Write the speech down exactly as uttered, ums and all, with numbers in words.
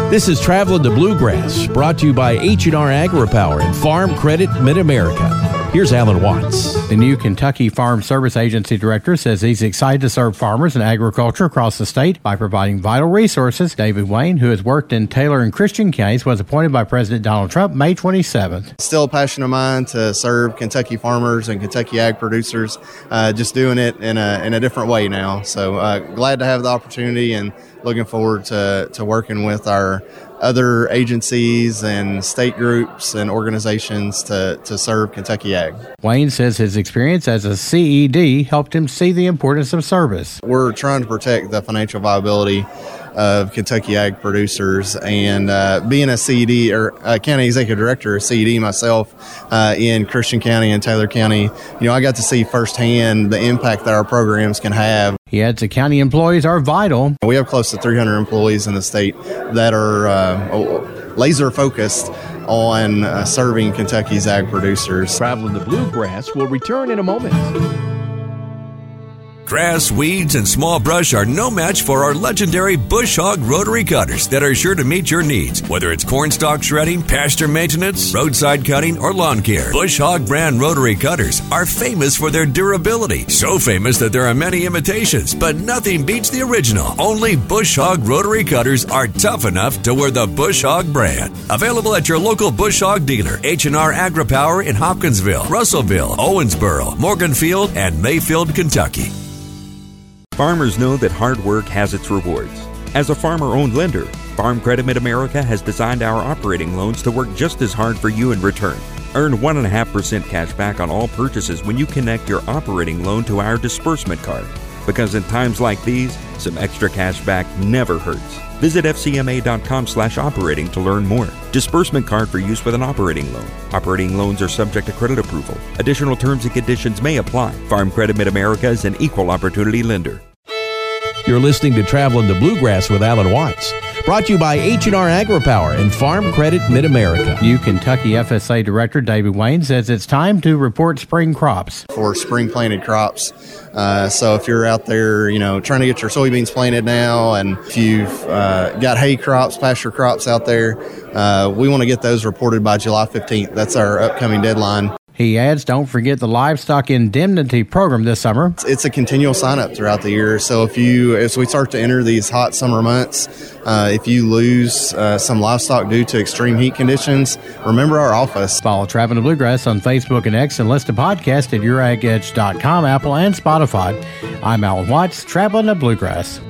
This is Traveling the Bluegrass, brought to you by H and R AgriPower and Farm Credit Mid-America. Here's Alan Watts. The new Kentucky Farm Service Agency director says he's excited to serve farmers and agriculture across the state by providing vital resources. David Wayne, who has worked in Taylor and Christian counties, was appointed by President Donald Trump May twenty-seventh. Still a passion of mine to serve Kentucky farmers and Kentucky ag producers, uh, just doing it in a in a different way now. So uh, glad to have the opportunity and looking forward to, to working with our other agencies and state groups and organizations to, to serve Kentucky ag. Wayne says his experience as a C E D helped him see the importance of service. We're trying to protect the financial viability of Kentucky ag producers, and uh, being a C E D or a county executive director, C E D myself, uh, in Christian County and Taylor County, you know, I got to see firsthand the impact that our programs can have. He adds the county employees are vital. We have close to three hundred employees in the state that are uh, laser focused on uh, serving Kentucky's ag producers. Traveling the Bluegrass will return in a moment. Grass, weeds, and small brush are no match for our legendary Bush Hog rotary cutters that are sure to meet your needs. Whether it's cornstalk shredding, pasture maintenance, roadside cutting, or lawn care, Bush Hog brand rotary cutters are famous for their durability. So famous that there are many imitations, but nothing beats the original. Only Bush Hog rotary cutters are tough enough to wear the Bush Hog brand. Available at your local Bush Hog dealer, H and R AgriPower in Hopkinsville, Russellville, Owensboro, Morganfield, and Mayfield, Kentucky. Farmers know that hard work has its rewards. As a farmer-owned lender, Farm Credit Mid-America has designed our operating loans to work just as hard for you in return. Earn one point five percent cash back on all purchases when you connect your operating loan to our disbursement card. Because in times like these, some extra cash back never hurts. Visit F C M A dot com slash operating to learn more. Disbursement card for use with an operating loan. Operating loans are subject to credit approval. Additional terms and conditions may apply. Farm Credit Mid-America is an equal opportunity lender. You're listening to Traveling the Bluegrass with Alan Watts, brought to you by H and R AgriPower and Farm Credit Mid-America. New Kentucky F S A Director David Wayne says it's time to report spring crops. For spring planted crops. Uh, so if you're out there, you know, trying to get your soybeans planted now, and if you've uh, got hay crops, pasture crops out there, uh, we want to get those reported by July fifteenth. That's our upcoming deadline. He adds, don't forget the livestock indemnity program this summer. It's a continual sign-up throughout the year. So if you, as we start to enter these hot summer months, uh, if you lose uh, some livestock due to extreme heat conditions, remember our office. Follow Traveling the Bluegrass on Facebook and X, and listen to podcasts at your ag edge dot com, Apple, and Spotify. I'm Alan Watts, Traveling the Bluegrass.